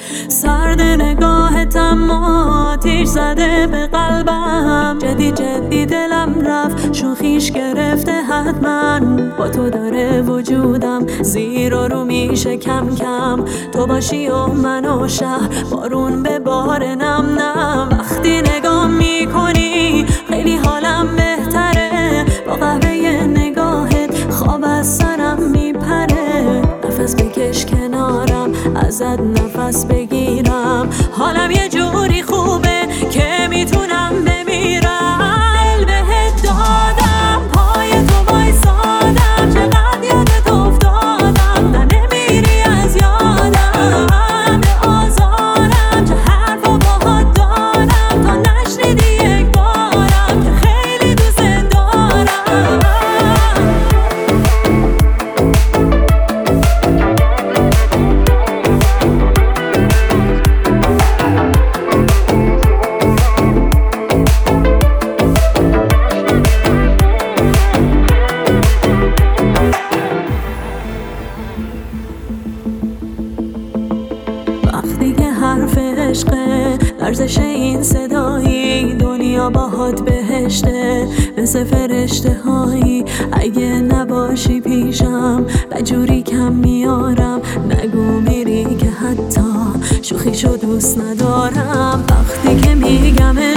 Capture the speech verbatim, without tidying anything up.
سرد نگاهت اما آتیش زده به قلبم. جدی جدی دلم رفت شوخیش گرفته حتما. با تو داره وجودم زیر و رو میشه کم کم. تو باشی و من و شهر بارون به بار نم نم. وقتی نگاه میکنی خیلی حالم بهتره. با قهوه نگاهت خواب از سرم میپره. نفس بکش کنارم ازت نفس بگیرم. حالم یه جوری خوبه که میتونم بمیرم. دل بهت دادم پای تو وایسادم. چقدر یادت افتادم نه نمیری از یادم. به آزارم چه حرفا باهات دارم تا نشنیدی یک بارم که خیلی دوست دارم. وقتی که حرف عشقه لرزش این صدایی. دنیا باهات بهشته مثل فرشته هایی. اگه نباشی پیشم بجوری کم میارم. نگو میری که حتی شوخیشو دوست ندارم. وقتی که میگم